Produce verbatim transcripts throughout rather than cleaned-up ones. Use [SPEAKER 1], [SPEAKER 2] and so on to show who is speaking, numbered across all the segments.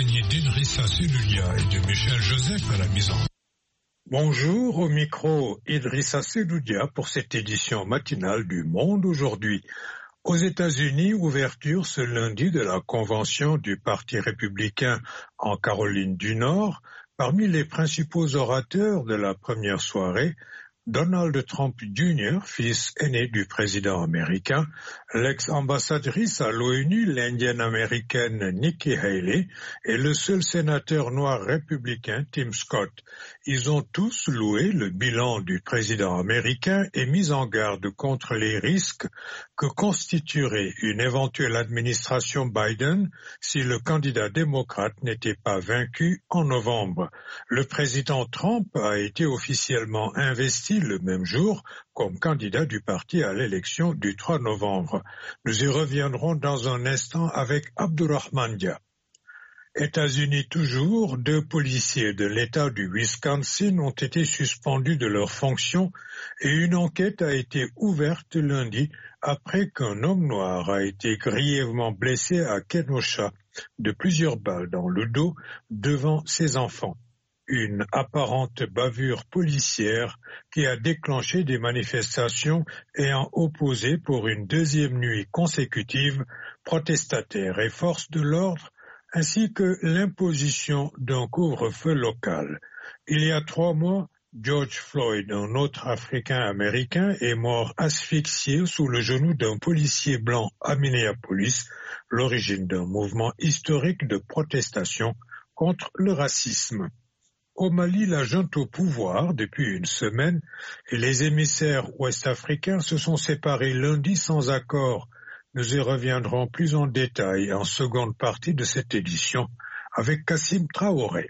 [SPEAKER 1] accompagné d'Idrissa Seloulia et de Michel Joseph à la mise en.
[SPEAKER 2] Bonjour, au micro Idrissa Seloulia pour cette édition matinale du Monde aujourd'hui. Aux États-Unis, ouverture ce lundi de la convention du Parti républicain en Caroline du Nord. Parmi les principaux orateurs de la première soirée, Donald Trump junior, fils aîné du président américain, l'ex-ambassadrice à l'ONU, l'indienne-américaine Nikki Haley, et le seul sénateur noir républicain, Tim Scott. Ils ont tous loué le bilan du président américain et mis en garde contre les risques que constituerait une éventuelle administration Biden si le candidat démocrate n'était pas vaincu en novembre. Le président Trump a été officiellement investi le même jour comme candidat du parti à l'élection du trois novembre. Nous y reviendrons dans un instant avec Abdurrahman Dia. États-Unis toujours, deux policiers de l'État du Wisconsin ont été suspendus de leurs fonctions et une enquête a été ouverte lundi après qu'un homme noir a été grièvement blessé à Kenosha de plusieurs balles dans le dos devant ses enfants. Une apparente bavure policière qui a déclenché des manifestations ayant opposé pour une deuxième nuit consécutive protestataires et forces de l'ordre, ainsi que l'imposition d'un couvre-feu local. Il y a trois mois, George Floyd, un autre Africain-Américain, est mort asphyxié sous le genou d'un policier blanc à Minneapolis, l'origine d'un mouvement historique de protestation contre le racisme. Au Mali, la junte au pouvoir depuis une semaine et les émissaires ouest-africains se sont séparés lundi sans accord. Nous y reviendrons plus en détail en seconde partie de cette édition avec Kassim Traoré.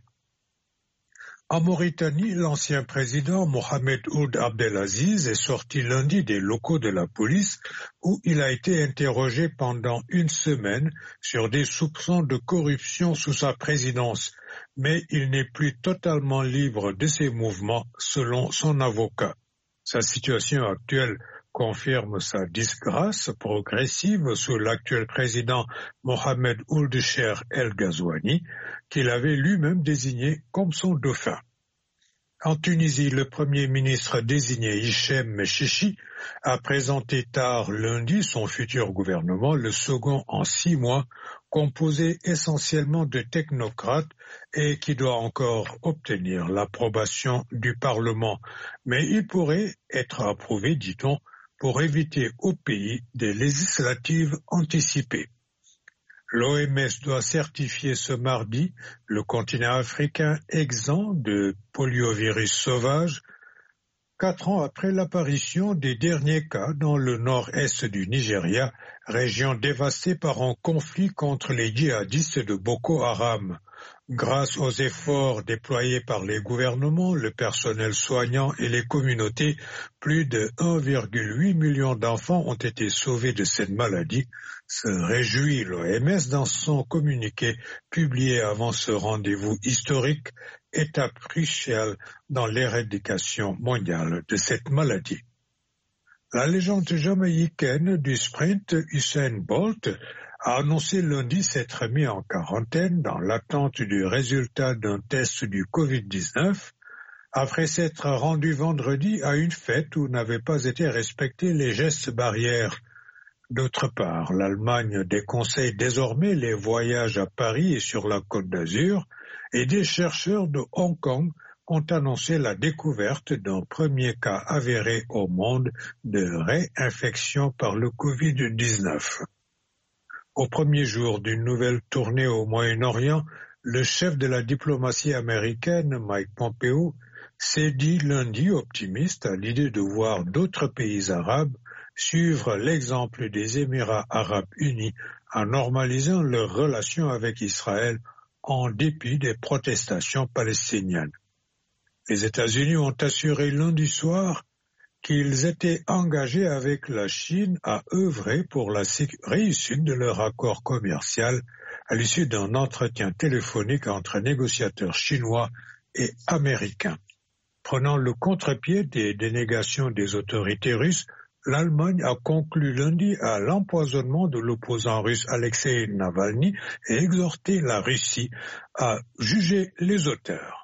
[SPEAKER 2] En Mauritanie, l'ancien président Mohamed Ould Abdelaziz est sorti lundi des locaux de la police où il a été interrogé pendant une semaine sur des soupçons de corruption sous sa présidence, mais il n'est plus totalement libre de ses mouvements selon son avocat. Sa situation actuelle confirme sa disgrâce progressive sous l'actuel président Mohamed Ould Cheikh El Ghazouani, qu'il avait lui-même désigné comme son dauphin. En Tunisie, le premier ministre désigné Hichem Mechichi a présenté tard lundi son futur gouvernement, le second en six mois, composé essentiellement de technocrates et qui doit encore obtenir l'approbation du Parlement. Mais il pourrait être approuvé, dit-on, pour éviter au pays des législatives anticipées. L'O M S doit certifier ce mardi le continent africain exempt de poliovirus sauvage, quatre ans après l'apparition des derniers cas dans le nord-est du Nigeria, région dévastée par un conflit contre les djihadistes de Boko Haram. Grâce aux efforts déployés par les gouvernements, le personnel soignant et les communautés, plus de un virgule huit million d'enfants ont été sauvés de cette maladie, se réjouit l'O M S dans son communiqué publié avant ce rendez-vous historique, étape cruciale dans l'éradication mondiale de cette maladie. La légende jamaïcaine du sprint Usain Bolt a annoncé lundi s'être mis en quarantaine dans l'attente du résultat d'un test du covid dix-neuf après s'être rendu vendredi à une fête où n'avaient pas été respectés les gestes barrières. D'autre part, l'Allemagne déconseille désormais les voyages à Paris et sur la Côte d'Azur et des chercheurs de Hong Kong ont annoncé la découverte d'un premier cas avéré au monde de réinfection par le covid dix-neuf. Au premier jour d'une nouvelle tournée au Moyen-Orient, le chef de la diplomatie américaine, Mike Pompeo, s'est dit lundi optimiste à l'idée de voir d'autres pays arabes suivre l'exemple des Émirats arabes unis en normalisant leurs relations avec Israël en dépit des protestations palestiniennes. Les États-Unis ont assuré lundi soir qu'ils étaient engagés avec la Chine à œuvrer pour la réussite de leur accord commercial à l'issue d'un entretien téléphonique entre négociateurs chinois et américains. Prenant le contre-pied des dénégations des autorités russes, l'Allemagne a conclu lundi à l'empoisonnement de l'opposant russe Alexei Navalny et exhorté la Russie à juger les auteurs.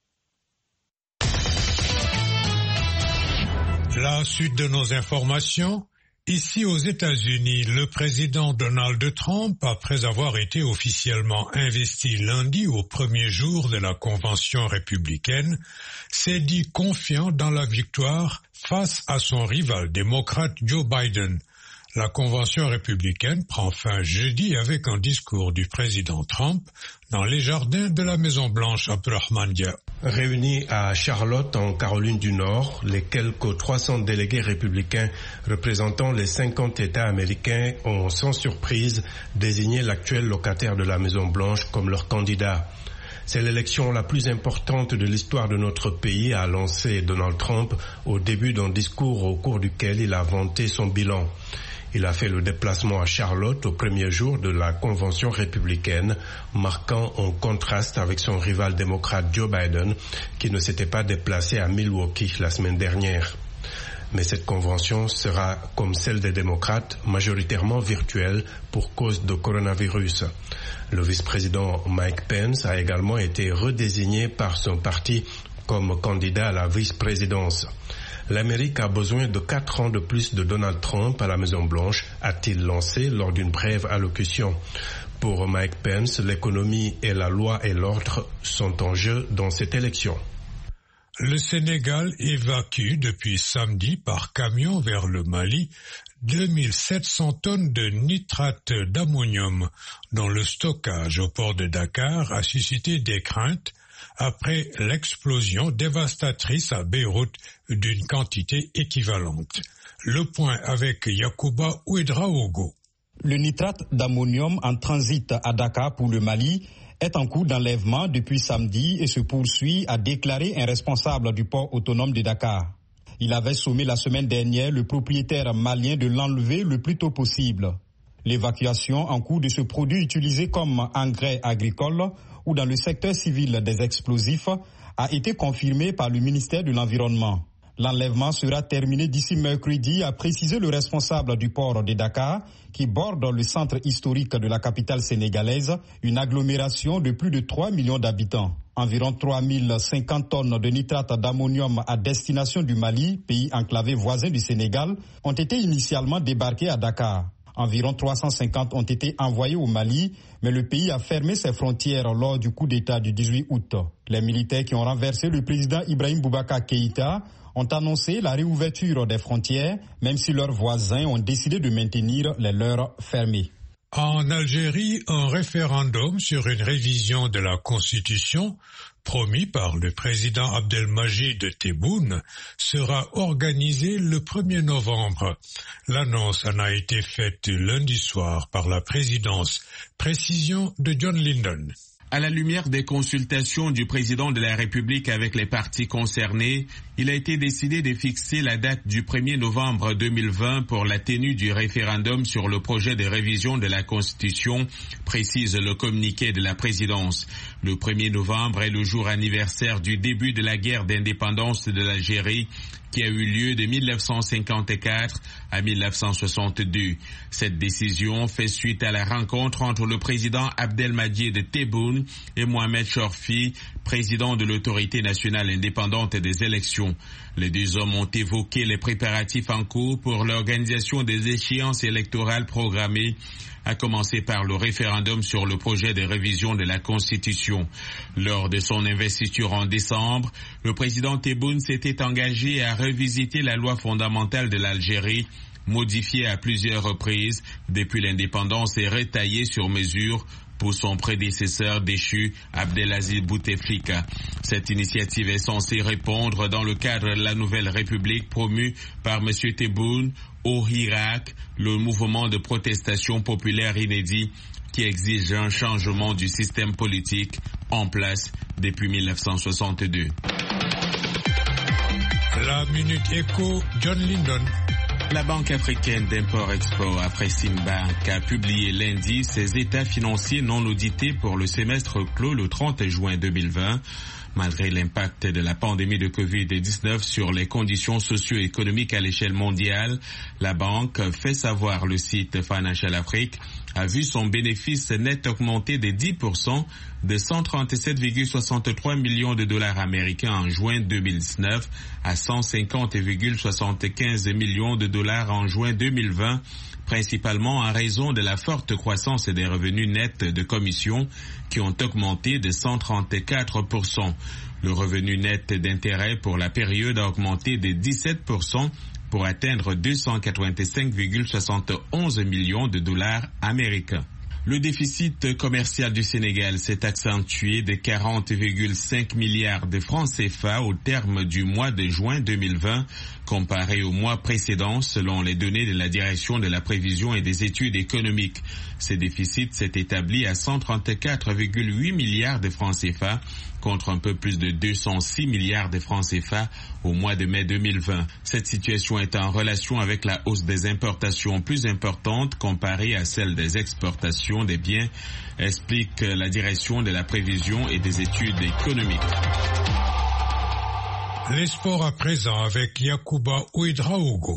[SPEAKER 1] La suite de nos informations. Ici aux États-Unis, le président Donald Trump, après avoir été officiellement investi lundi au premier jour de la convention républicaine, s'est dit confiant dans la victoire face à son rival démocrate Joe Biden. La convention républicaine prend fin jeudi avec un discours du président Trump dans les jardins de la Maison-Blanche à Brahmandia.
[SPEAKER 3] Réunis à Charlotte, en Caroline du Nord, les quelques trois cents délégués républicains représentant les cinquante États américains ont sans surprise désigné l'actuel locataire de la Maison-Blanche comme leur candidat. C'est l'élection la plus importante de l'histoire de notre pays, a lancé Donald Trump au début d'un discours au cours duquel il a vanté son bilan. Il a fait le déplacement à Charlotte au premier jour de la convention républicaine, marquant un contraste avec son rival démocrate Joe Biden, qui ne s'était pas déplacé à Milwaukee la semaine dernière. Mais cette convention sera, comme celle des démocrates, majoritairement virtuelle pour cause de coronavirus. Le vice-président Mike Pence a également été redésigné par son parti comme candidat à la vice-présidence. L'Amérique a besoin de quatre ans de plus de Donald Trump à la Maison-Blanche, a-t-il lancé lors d'une brève allocution. Pour Mike Pence, l'économie et la loi et l'ordre sont en jeu dans cette élection.
[SPEAKER 1] Le Sénégal évacue depuis samedi par camion vers le Mali deux mille sept cents tonnes de nitrate d'ammonium, dont le stockage au port de Dakar a suscité des craintes après l'explosion dévastatrice à Beyrouth d'une quantité équivalente. Le point avec Yacouba Ouedraogo.
[SPEAKER 4] Le nitrate d'ammonium en transit à Dakar pour le Mali est en cours d'enlèvement depuis samedi et se poursuit, a déclaré un responsable du port autonome de Dakar. Il avait sommé la semaine dernière le propriétaire malien de l'enlever le plus tôt possible. L'évacuation en cours de ce produit utilisé comme engrais agricole ou dans le secteur civil des explosifs a été confirmée par le ministère de l'Environnement. L'enlèvement sera terminé d'ici mercredi, a précisé le responsable du port de Dakar, qui borde le centre historique de la capitale sénégalaise, une agglomération de plus de trois millions d'habitants. Environ trois mille cinquante tonnes de nitrate d'ammonium à destination du Mali, pays enclavé voisin du Sénégal, ont été initialement débarqués à Dakar. Environ trois cent cinquante ont été envoyés au Mali, mais le pays a fermé ses frontières lors du coup d'État du dix-huit août. Les militaires qui ont renversé le président Ibrahim Boubacar Keïta ont annoncé la réouverture des frontières, même si leurs voisins ont décidé de maintenir les leurs fermées.
[SPEAKER 1] En Algérie, un référendum sur une révision de la Constitution, promis par le président Abdelmajid Tebboune, sera organisé le premier novembre. L'annonce en a été faite lundi soir par la présidence. Précision de John Lyndon.
[SPEAKER 5] À la lumière des consultations du président de la République avec les partis concernés, il a été décidé de fixer la date du premier novembre deux mille vingt pour la tenue du référendum sur le projet de révision de la Constitution, précise le communiqué de la présidence. Le premier novembre est le jour anniversaire du début de la guerre d'indépendance de l'Algérie, qui a eu lieu de mille neuf cent cinquante-quatre à mille neuf cent soixante-deux. Cette décision fait suite à la rencontre entre le président Abdelmajid Tebboune et Mohamed Chorfi, président de l'autorité nationale indépendante des élections. Les deux hommes ont évoqué les préparatifs en cours pour l'organisation des échéances électorales programmées, à commencer par le référendum sur le projet de révision de la Constitution. Lors de son investiture en décembre, le président Tebboune s'était engagé à revisiter la loi fondamentale de l'Algérie, modifiée à plusieurs reprises depuis l'indépendance et retaillée sur mesure pour son prédécesseur déchu, Abdelaziz Bouteflika. Cette initiative est censée répondre dans le cadre de la nouvelle République promue par M. Tebboune au Irak, le mouvement de protestation populaire inédit qui exige un changement du système politique en place depuis mille neuf cent soixante-deux.
[SPEAKER 1] La Minute Éco, John Lyndon.
[SPEAKER 5] La Banque africaine d'import-export, Afreximbank, a publié lundi ses états financiers non audités pour le semestre clos le trente juin deux mille vingt. Malgré l'impact de la pandémie de covid dix-neuf sur les conditions socio-économiques à l'échelle mondiale, la banque fait savoir, le site Financial Afrique a vu son bénéfice net augmenter de dix pour cent de cent trente-sept virgule soixante-trois millions de dollars américains en juin deux mille dix-neuf à cent cinquante virgule soixante-quinze millions de dollars en juin deux mille vingt, principalement en raison de la forte croissance des revenus nets de commission qui ont augmenté de cent trente-quatre pour cent. Le revenu net d'intérêt pour la période a augmenté de dix-sept pour cent pour atteindre deux cent quatre-vingt-cinq virgule soixante et onze millions de dollars américains. Le déficit commercial du Sénégal s'est accentué de quarante virgule cinq milliards de francs C F A au terme du mois de juin deux mille vingt, comparé au mois précédent selon les données de la Direction de la prévision et des études économiques. Ce déficit s'est établi à cent trente-quatre virgule huit milliards de francs C F A contre un peu plus de deux cent six milliards de francs C F A au mois de mai deux mille vingt. Cette situation est en relation avec la hausse des importations plus importante comparée à celle des exportations des biens, explique la Direction de la prévision et des études économiques.
[SPEAKER 1] Les sports à présent avec Yacouba Ouedraogo.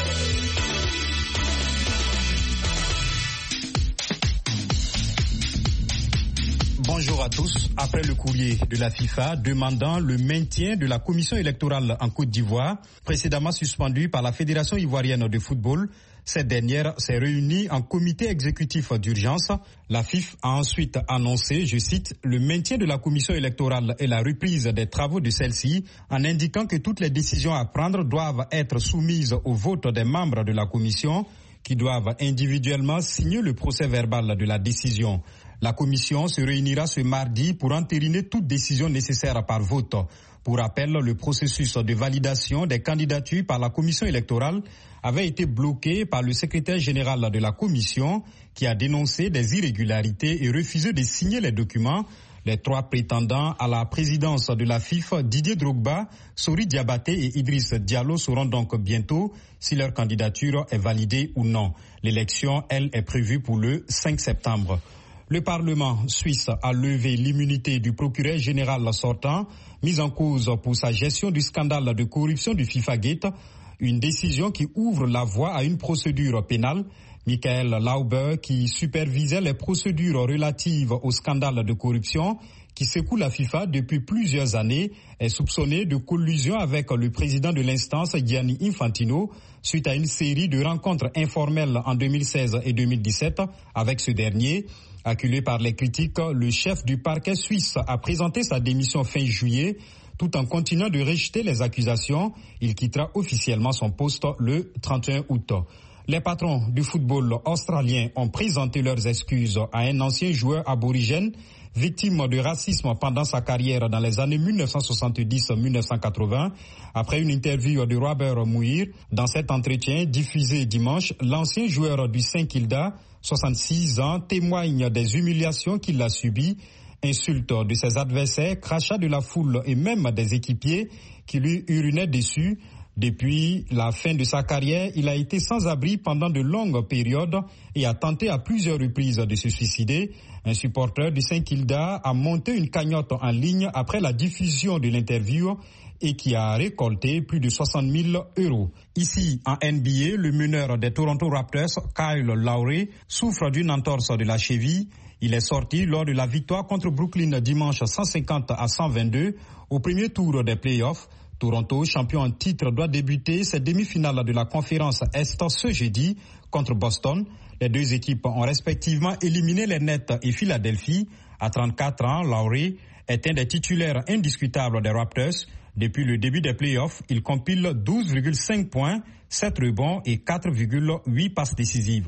[SPEAKER 4] Bonjour à tous. Après le courrier de la FIFA demandant le maintien de la commission électorale en Côte d'Ivoire, précédemment suspendue par la Fédération ivoirienne de football, cette dernière s'est réunie en comité exécutif d'urgence. La F I F a ensuite annoncé, je cite, le maintien de la commission électorale et la reprise des travaux de celle-ci en indiquant que toutes les décisions à prendre doivent être soumises au vote des membres de la commission qui doivent individuellement signer le procès-verbal de la décision. La commission se réunira ce mardi pour entériner toute décision nécessaire par vote. Pour rappel, le processus de validation des candidatures par la commission électorale avait été bloqué par le secrétaire général de la commission qui a dénoncé des irrégularités et refusé de signer les documents. Les trois prétendants à la présidence de la F I F, Didier Drogba, Sori Diabaté et Idriss Diallo, seront donc bientôt si leur candidature est validée ou non. L'élection, elle, est prévue pour le cinq septembre. Le Parlement suisse a levé l'immunité du procureur général sortant, mis en cause pour sa gestion du scandale de corruption du FIFA-Gate, une décision qui ouvre la voie à une procédure pénale. Michael Lauber, qui supervisait les procédures relatives au scandale de corruption qui secoue la FIFA depuis plusieurs années, est soupçonné de collusion avec le président de l'instance, Gianni Infantino, suite à une série de rencontres informelles en deux mille seize et deux mille dix-sept avec ce dernier. Acculé par les critiques, le chef du parquet suisse a présenté sa démission fin juillet. Tout en continuant de rejeter les accusations, il quittera officiellement son poste le trente et un août. Les patrons du football australien ont présenté leurs excuses à un ancien joueur aborigène victime de racisme pendant sa carrière dans les années mille neuf cent soixante-dix à mille neuf cent quatre-vingts. Après une interview de Robert Muir, dans cet entretien diffusé dimanche, l'ancien joueur du Saint-Kilda, soixante-six ans, témoigne des humiliations qu'il a subies, insultes de ses adversaires, crachats de la foule et même des équipiers qui lui urinaient dessus. Depuis la fin de sa carrière, il a été sans abri pendant de longues périodes et a tenté à plusieurs reprises de se suicider. Un supporter du Saint-Kilda a monté une cagnotte en ligne après la diffusion de l'interview et qui a récolté plus de soixante mille euros. Ici, en N B A, le meneur des Toronto Raptors, Kyle Lowry, souffre d'une entorse de la cheville. Il est sorti lors de la victoire contre Brooklyn dimanche cent cinquante à cent vingt-deux au premier tour des playoffs. Toronto, champion en titre, doit débuter ses demi-finales de la conférence Est ce jeudi contre Boston. Les deux équipes ont respectivement éliminé les Nets et Philadelphie. À trente-quatre ans, Lowry est un des titulaires indiscutables des Raptors. Depuis le début des playoffs, il compile douze virgule cinq points, sept rebonds et quatre virgule huit passes décisives.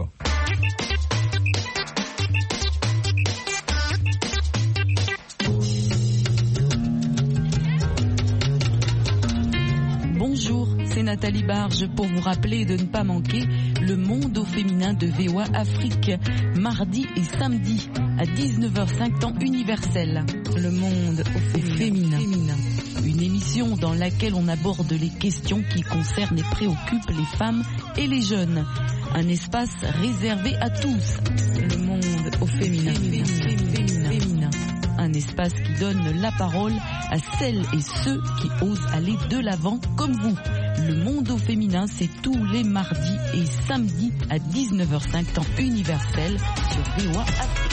[SPEAKER 6] Bonjour, c'est Nathalie Barge pour vous rappeler de ne pas manquer le monde au féminin de V O A Afrique, mardi et samedi à dix-neuf heures cinq temps universel. Le monde au féminin. féminin. Une une émission dans laquelle on aborde les questions qui concernent et préoccupent les femmes et les jeunes. Un espace réservé à tous. Le monde au féminin. féminin, féminin, féminin. Un espace qui donne la parole à celles et ceux qui osent aller de l'avant comme vous. Le monde au féminin, c'est tous les mardis et samedis à dix-neuf heures cinq temps universel sur V O A Afrique.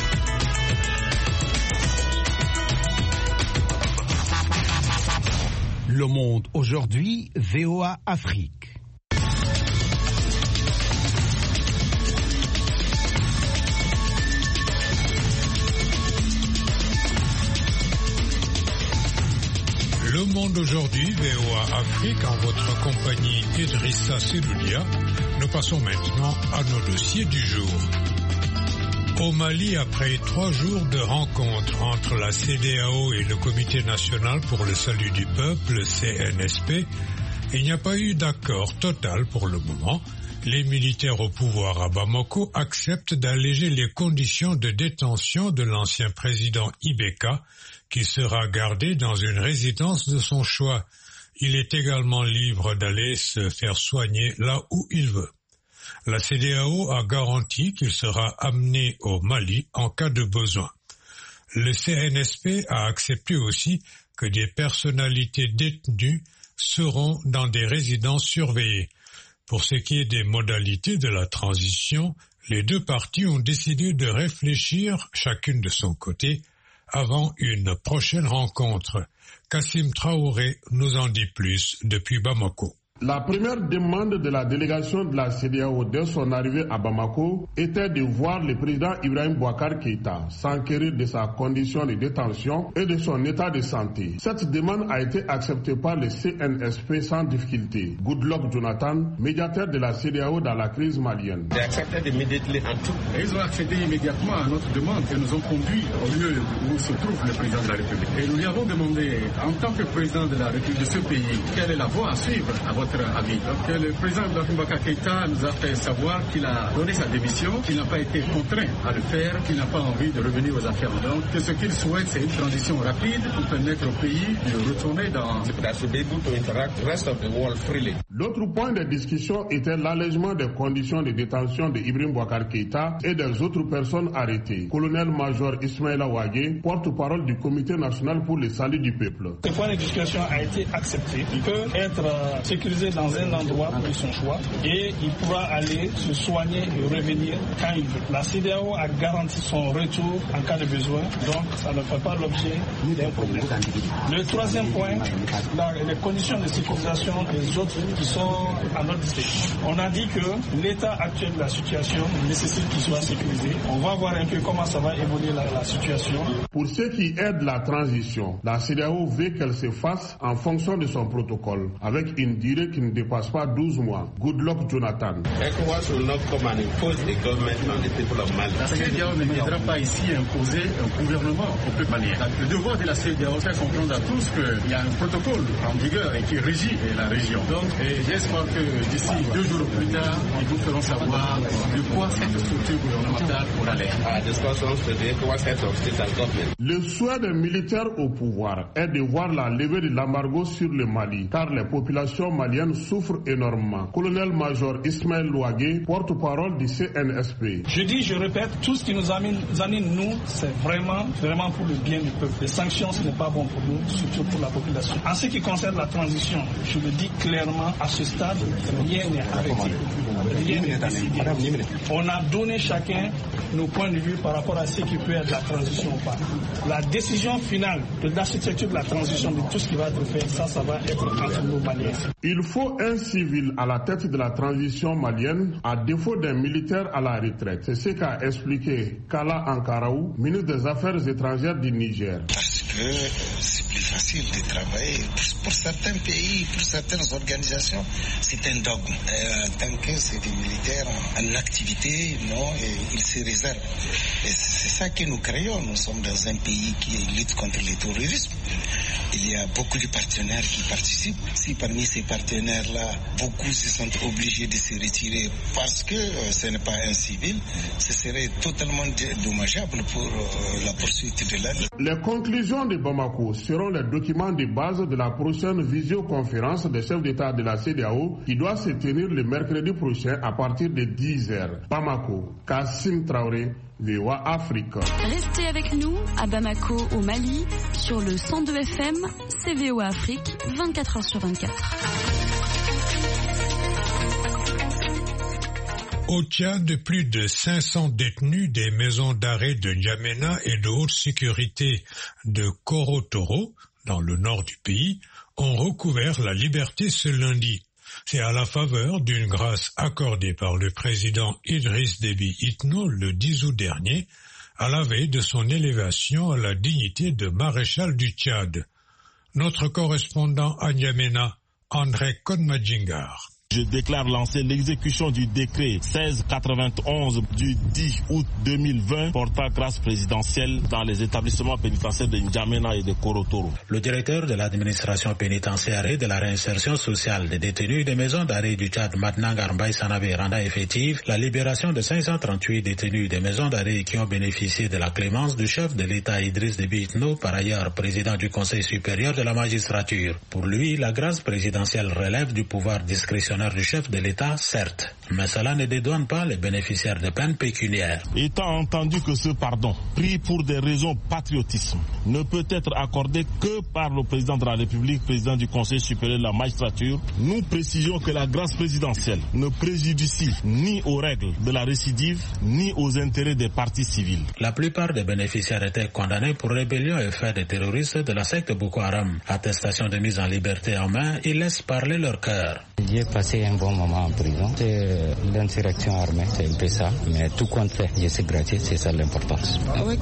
[SPEAKER 7] Le monde aujourd'hui, V O A Afrique.
[SPEAKER 1] Le monde aujourd'hui, V O A Afrique, en votre compagnie Idrissa Seloudia. Nous passons maintenant à nos dossiers du jour. Au Mali, après trois jours de rencontres entre la C E D E A O et le Comité national pour le salut du peuple, le C N S P, il n'y a pas eu d'accord total pour le moment. Les militaires au pouvoir à Bamako acceptent d'alléger les conditions de détention de l'ancien président Ibeka, qui sera gardé dans une résidence de son choix. Il est également libre d'aller se faire soigner là où il veut. La C E D E A O a garanti qu'il sera amené au Mali en cas de besoin. Le C N S P a accepté aussi que des personnalités détenues seront dans des résidences surveillées. Pour ce qui est des modalités de la transition, les deux parties ont décidé de réfléchir, chacune de son côté, avant une prochaine rencontre. Kassim Traoré nous en dit plus depuis Bamako.
[SPEAKER 8] La première demande de la délégation de la C E D E A O dès son arrivée à Bamako était de voir le président Ibrahim Boubacar Keïta s'enquérir de sa condition de détention et de son état de santé. Cette demande a été acceptée par le C N S P sans difficulté. Goodluck Jonathan, médiateur de la C E D E A O dans la crise malienne.
[SPEAKER 9] Ils ont accédé immédiatement à notre demande et nous ont conduit au lieu où se trouve le président de la République. Et nous lui avons demandé, en tant que président de la République de ce pays, quelle est la voie à suivre à votre avis. Donc le président Boubacar Keïta nous a fait savoir qu'il a donné sa démission, qu'il n'a pas été contraint à le faire, qu'il n'a pas envie de revenir aux affaires. Donc que ce qu'il souhaite, c'est une transition rapide pour permettre au pays de retourner dans...
[SPEAKER 8] L'autre point de discussion était l'allègement des conditions de détention de Ibrahim Boubacar Keïta et des autres personnes arrêtées. Colonel-major Ismaïla Ouagé, porte-parole du Comité national pour le salut du peuple.
[SPEAKER 10] Ce point de discussion a été accepté. Il peut être sécurisé dans un endroit de son choix et il pourra aller se soigner et revenir quand il veut. La C E D E A O a garanti son retour en cas de besoin, donc ça ne fait pas l'objet d'un problème. Le troisième point, la, les conditions de sécurisation des autres qui sont à notre disposition. On a dit que l'état actuel de la situation nécessite qu'il soit sécurisé. On va voir un peu comment ça va évoluer la, la situation.
[SPEAKER 8] Pour ceux qui aident la transition, la C E D E A O veut qu'elle se fasse en fonction de son protocole, avec une durée qui ne dépasse pas douze mois. Goodluck Jonathan.
[SPEAKER 9] La C E D E A O ne viendra pas ici imposer un gouvernement au peuple malien. Le devoir de la C E D E A O, c'est comprendre à tous qu'il y a un protocole en vigueur et qui régit la région. Donc, j'espère que d'ici deux jours plus tard, ils vous feront savoir de quoi cette structure gouvernementale pourra l'air.
[SPEAKER 8] Le souhait des militaires au pouvoir est de voir la levée de l'embargo sur le Mali, car les populations maliennes souffrent énormément. Colonel-major Ismaël Ouagé, porte-parole du C N S P.
[SPEAKER 10] Je dis, je répète, tout ce qui nous anime, nous, c'est vraiment, vraiment pour le bien du peuple. Les sanctions, ce n'est pas bon pour nous, surtout pour la population. En ce qui concerne la transition, je le dis clairement, à ce stade, rien n'est arrêté. Rien n'est décidé. On a donné chacun nos points de vue par rapport à ce qui peut être la transition ou pas. La décision finale de l'architecture de la transition, de tout ce qui va être fait, ça, ça va être entre nos Maliens.
[SPEAKER 8] Il faut un civil à la tête de la transition malienne, à défaut d'un militaire à la retraite. C'est ce qu'a expliqué Kala Ankaraou, ministre des Affaires étrangères du Niger.
[SPEAKER 11] Parce que c'est plus facile de travailler. Pour certains pays, pour certaines organisations, c'est un dogme. Euh, tant que c'est des militaires en activité, non, et ils se réservent. Et c'est ça que nous créons. Nous sommes dans un pays qui lutte contre le terrorisme. Il y a beaucoup de partenaires qui participent. Si parmi ces partenaires-là, beaucoup se sont obligés de se retirer parce que euh, ce n'est pas un civil, ce serait totalement dommageable pour euh, la poursuite de l'aide.
[SPEAKER 8] Les conclusions conclusions de Bamako seront les documents de base de la prochaine visioconférence des chefs d'État de la C E D E A O qui doit se tenir le mercredi prochain à partir de dix heures. Bamako, Kassim Traoré, V O A Afrique.
[SPEAKER 6] Restez avec nous à Bamako au Mali sur le cent deux F M, c'est V O A Afrique, vingt-quatre heures sur vingt-quatre.
[SPEAKER 1] Au Tchad, plus de cinq cents détenus des maisons d'arrêt de N'Djamena et de haute sécurité de Korotoro, dans le nord du pays, ont recouvert la liberté ce lundi. C'est à la faveur d'une grâce accordée par le président Idriss Déby Itno le dix août dernier, à la veille de son élévation à la dignité de maréchal du Tchad. Notre correspondant à N'Djamena, André Kodmadjingar.
[SPEAKER 12] Je déclare lancer l'exécution du décret seize quatre-vingt-onze du dix août deux mille vingt portant grâce présidentielle dans les établissements pénitentiaires de N'Djamena et de Korotoro.
[SPEAKER 13] Le directeur de l'administration pénitentiaire et de la réinsertion sociale des détenus des maisons d'arrêt du Tchad, Matnang Armbaï Sanabé, renda effective la libération de cinq cent trente-huit détenus des maisons d'arrêt qui ont bénéficié de la clémence du chef de l'État Idriss Déby Itno, par ailleurs président du Conseil supérieur de la magistrature. Pour lui, la grâce présidentielle relève du pouvoir discrétionnaire du chef de l'État, certes, mais cela ne dédouane pas les bénéficiaires de peines pécuniaires.
[SPEAKER 12] Étant entendu que ce pardon, pris pour des raisons patriotisme, ne peut être accordé que par le président de la République, président du Conseil supérieur de la magistrature, nous précisons que la grâce présidentielle ne préjudicie ni aux règles de la récidive, ni aux intérêts des parties civiles.
[SPEAKER 13] La plupart des bénéficiaires étaient condamnés pour rébellion et faits de terroristes de la secte Boko Haram. Attestation de mise en liberté en main, ils laissent parler leur cœur.
[SPEAKER 14] J'ai passé un bon moment en prison. C'est l'insurrection armée, c'est un peu ça. Mais tout compte fait, je suis gratuit, c'est ça l'importance.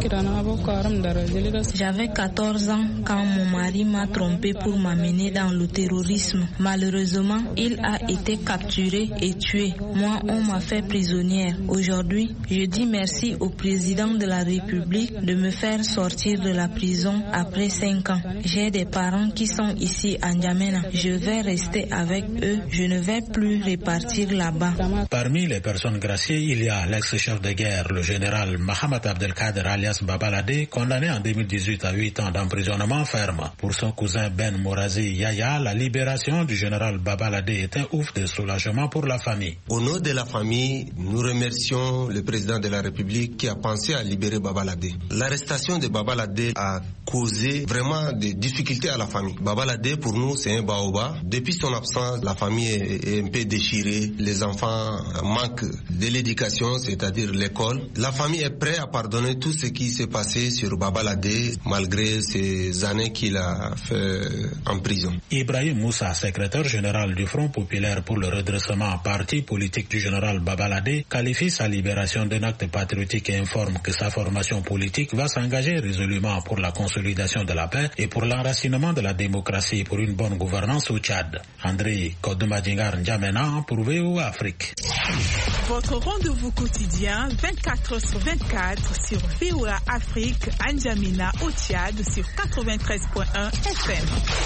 [SPEAKER 15] J'avais quatorze ans quand mon mari m'a trompé pour m'amener dans le terrorisme. Malheureusement, il a été capturé et tué. Moi, on m'a fait prisonnière. Aujourd'hui, je dis merci au président de la République de me faire sortir de la prison après cinq ans. J'ai des parents qui sont ici à N'Djamena. Je vais rester avec eux. Je ne vais plus repartir là-bas.
[SPEAKER 13] Parmi les personnes graciées, il y a l'ex-chef de guerre, le général Mohamed Abdelkader alias Babalade, condamné en deux mille dix-huit à huit ans d'emprisonnement ferme. Pour son cousin Ben Morazi Yaya, la libération du général Babalade est un ouf de soulagement pour la famille.
[SPEAKER 16] Au nom de la famille, nous remercions le président de la République qui a pensé à libérer Babalade. L'arrestation de Babalade a causé vraiment des difficultés à la famille. Babalade, pour nous, c'est un baobab. Depuis son absence, la famille est un peu déchirée. Les enfants manquent de l'éducation, c'est-à-dire l'école. La famille est prête à pardonner tout ce qui s'est passé sur Babalade, malgré ces années qu'il a fait en prison.
[SPEAKER 13] Ibrahim Moussa, secrétaire général du Front populaire pour le redressement parti politique du général Babalade, qualifie sa libération d'un acte patriotique et informe que sa formation politique va s'engager résolument pour la consolidation de la paix et pour l'enracinement de la démocratie pour une bonne gouvernance au Tchad. André Kodoumadjingar N'Djamena pour V O A Afrique.
[SPEAKER 17] Votre rendez-vous quotidien vingt-quatre heures sur vingt-quatre sur V O A Afrique à N'Djamena au Tchad sur quatre-vingt-treize virgule un F M.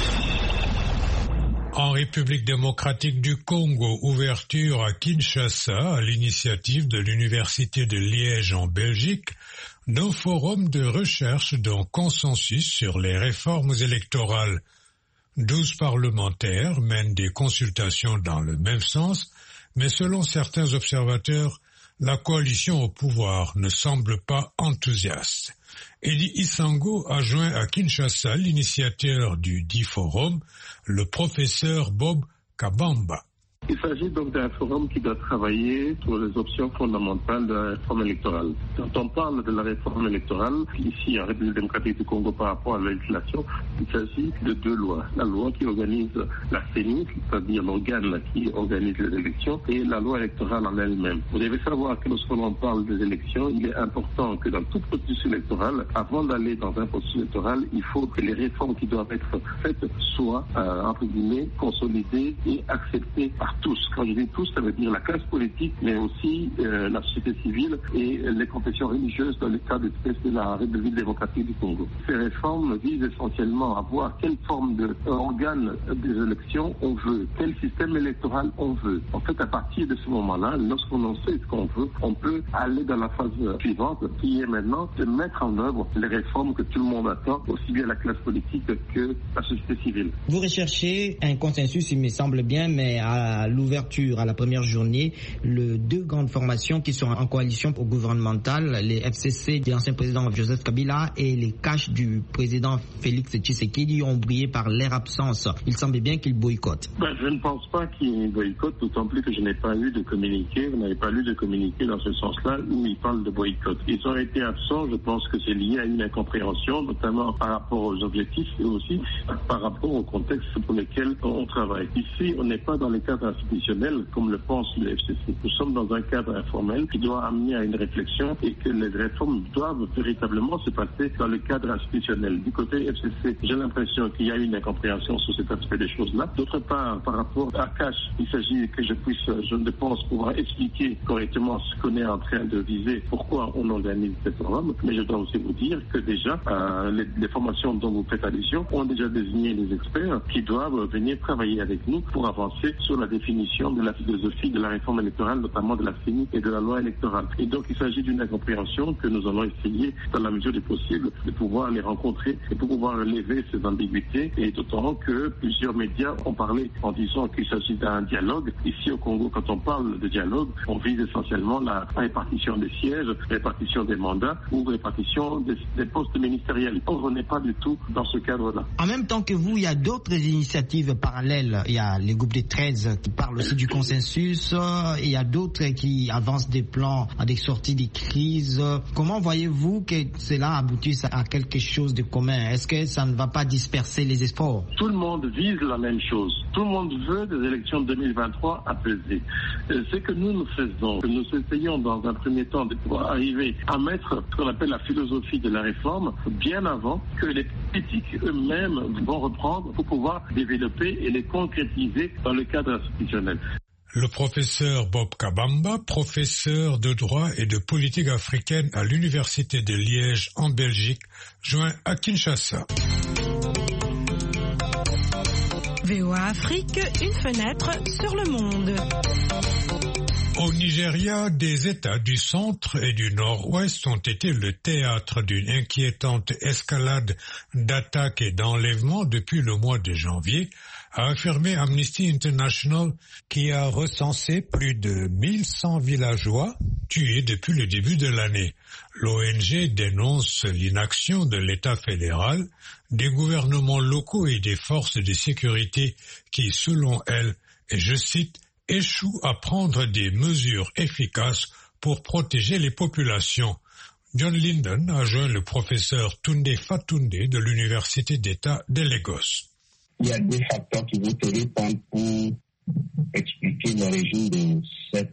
[SPEAKER 1] En République démocratique du Congo, ouverture à Kinshasa, à l'initiative de l'Université de Liège en Belgique, d'un forum de recherche d'un consensus sur les réformes électorales. Douze parlementaires mènent des consultations dans le même sens, mais selon certains observateurs, la coalition au pouvoir ne semble pas enthousiaste. Eddie Isango a joint à Kinshasa l'initiateur du dit forum, le professeur Bob Kabamba.
[SPEAKER 18] Il s'agit donc d'un forum qui doit travailler sur les options fondamentales de la réforme électorale. Quand on parle de la réforme électorale, ici en République démocratique du Congo par rapport à la législation, il s'agit de deux lois. La loi qui organise la C E N I, c'est-à-dire l'organe qui organise les élections, et la loi électorale en elle-même. Vous devez savoir que lorsqu'on parle des élections, il est important que dans tout processus électoral, avant d'aller dans un processus électoral, il faut que les réformes qui doivent être faites soient, euh, entre guillemets, consolidées et acceptées par tous. Quand je dis tous, ça veut dire la classe politique, mais aussi euh, la société civile et les confessions religieuses dans le cas d'espèce de la République démocratique du Congo. Ces réformes visent essentiellement à voir quelle forme d'organe des élections on veut, quel système électoral on veut. En fait, à partir de ce moment-là, lorsqu'on sait ce qu'on veut, on peut aller dans la phase suivante, qui est maintenant de mettre en œuvre les réformes que tout le monde attend, aussi bien la classe politique que la société civile.
[SPEAKER 19] Vous recherchez un consensus, il me semble bien, mais à l'ouverture, à la première journée, les deux grandes formations qui sont en coalition gouvernementale, les F C C de l'ancien président Joseph Kabila et les Cash du président Félix Tshisekedi ont brillé par leur absence. Il semble bien qu'ils boycottent.
[SPEAKER 18] Ben, je ne pense pas qu'ils boycottent, d'autant plus que je n'ai pas eu de communiqué, vous n'avez pas lu de communiqué dans ce sens-là où ils parlent de boycott. Ils ont été absents, je pense que c'est lié à une incompréhension, notamment par rapport aux objectifs et aussi par rapport au contexte pour lequel on travaille. Ici, on n'est pas dans le cadre institutionnel, comme le pense le F C C. Nous sommes dans un cadre informel qui doit amener à une réflexion et que les réformes doivent véritablement se passer dans le cadre institutionnel. Du côté F C C, j'ai l'impression qu'il y a une incompréhension sur cet aspect des choses-là. D'autre part, par rapport à Cash, il s'agit que je puisse, je ne pense pouvoir expliquer correctement ce qu'on est en train de viser, pourquoi on organise ces programmes, mais je dois aussi vous dire que déjà, euh, les, les formations dont vous faites allusion ont déjà désigné des experts qui doivent venir travailler avec nous pour avancer sur la définition de la philosophie de la réforme électorale, notamment de la C E N I et de la loi électorale. Et donc, il s'agit d'une incompréhension que nous allons essayer, dans la mesure du possible, de pouvoir les rencontrer et pour pouvoir lever ces ambiguïtés. Et d'autant que plusieurs médias ont parlé en disant qu'il s'agit d'un dialogue. Ici au Congo, quand on parle de dialogue, on vise essentiellement la répartition des sièges, répartition des mandats ou répartition des, des postes ministériels. Or, on n'est pas du tout dans ce cadre-là.
[SPEAKER 19] En même temps que vous, il y a d'autres initiatives parallèles. Il y a les groupes des treize qui parlent aussi du consensus. Il y a d'autres qui avancent des plans à des sorties des crises. Comment voyez-vous que cela aboutisse à quelque chose de commun? Est-ce que ça ne va pas disperser les espoirs?
[SPEAKER 18] Tout le monde vise la même chose. Tout le monde veut des élections deux mille vingt-trois apaisées. Ce que nous nous faisons, que nous essayons dans un premier temps de pouvoir arriver à mettre ce qu'on appelle la philosophie de la réforme bien avant que les politiques eux-mêmes vont reprendre pour pouvoir développer et les concrétiser dans le cadre institutionnel.
[SPEAKER 1] Le professeur Bob Kabamba, professeur de droit et de politique africaine à l'Université de Liège en Belgique, joint à Kinshasa.
[SPEAKER 20] V O A Afrique, une fenêtre sur le monde.
[SPEAKER 1] Au Nigeria, des États du centre et du nord-ouest ont été le théâtre d'une inquiétante escalade d'attaques et d'enlèvements depuis le mois de janvier, a affirmé Amnesty International, qui a recensé plus de mille cent villageois tués depuis le début de l'année. L'O N G dénonce l'inaction de l'État fédéral, des gouvernements locaux et des forces de sécurité qui, selon elle, et je cite, échouent à prendre des mesures efficaces pour protéger les populations. John Linden a joint le professeur Tunde Fatunde de l'Université d'État de Lagos.
[SPEAKER 21] Il y a deux facteurs qui vont te répondre pour expliquer l'origine de cette,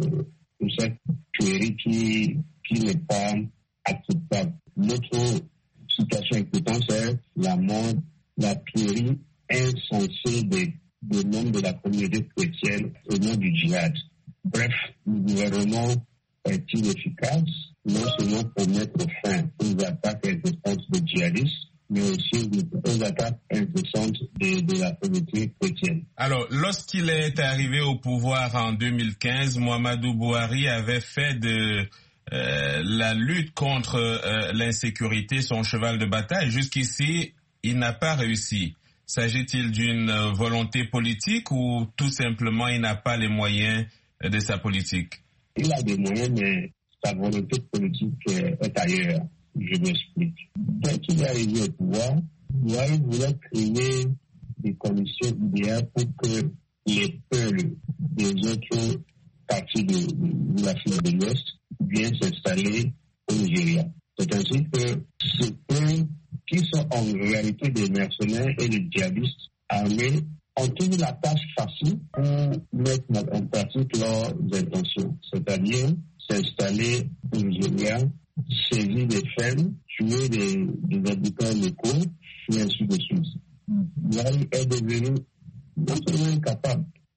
[SPEAKER 21] de cette tuerie qui, qui n'est pas acceptable. L'autre situation importante, c'est la mort, la tuerie insensée des des membres de la communauté chrétienne au nom du djihad. Bref, le gouvernement est-il efficace, non seulement pour mettre fin aux attaques incessantes de djihadistes, mais aussi aux attaques incessantes de, de la communauté chrétienne.
[SPEAKER 5] Alors, lorsqu'il est arrivé au pouvoir en deux mille quinze, Muhammadu Buhari avait fait de euh, la lutte contre euh, l'insécurité son cheval de bataille. Jusqu'ici, il n'a pas réussi. S'agit-il d'une volonté politique ou tout simplement il n'a pas les moyens de sa politique?
[SPEAKER 21] Il a des moyens, mais sa volonté politique est ailleurs. Je m'explique. Dès qu'il est arrivé au pouvoir, il voulait créer des conditions idéales pour que les peuples des autres parties de, de la Afrique de l'Ouest viennent s'installer au Nigeria. C'est ainsi que ce peuple qui sont en réalité des mercenaires et des djihadistes armés, ont eu la tâche facile pour mettre en pratique leurs intentions, c'est-à-dire s'installer au Nigeria, saisir des fermes, tuer des, des habitants locaux, et ainsi de suite. Là, il est devenu non seulement incapable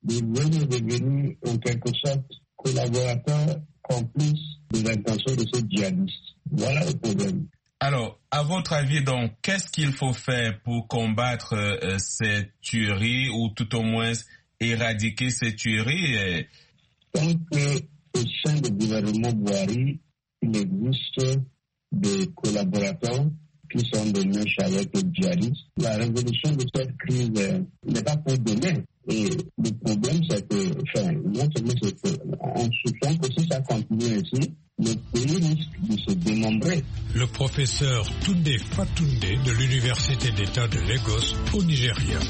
[SPEAKER 21] les jeunes sont devenus en quelque sorte collaborateurs complices de l'intention de ces djihadistes. Voilà le problème.
[SPEAKER 5] Alors, à votre avis, donc, qu'est-ce qu'il faut faire pour combattre euh, ces tueries ou tout au moins éradiquer ces tueries? Et...
[SPEAKER 21] Tant qu'au sein du gouvernement Buhari, il existe des collaborateurs qui sont de mèche avec les djihadistes, la résolution de cette crise euh, n'est pas pour demain. Et le problème, c'est que, enfin, non seulement c'est qu'on soupçonne que si ça continue ainsi, le pays risque de se démembrer.
[SPEAKER 1] Le professeur Tunde Fatunde de l'Université d'État de Lagos au Nigeria.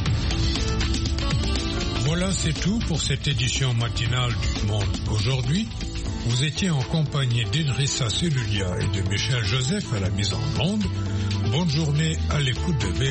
[SPEAKER 1] Voilà, c'est tout pour cette édition matinale du Monde aujourd'hui. Vous étiez en compagnie d'Idrissa Selulia et de Michel Joseph à la mise en onde. Bonne journée à l'écoute de V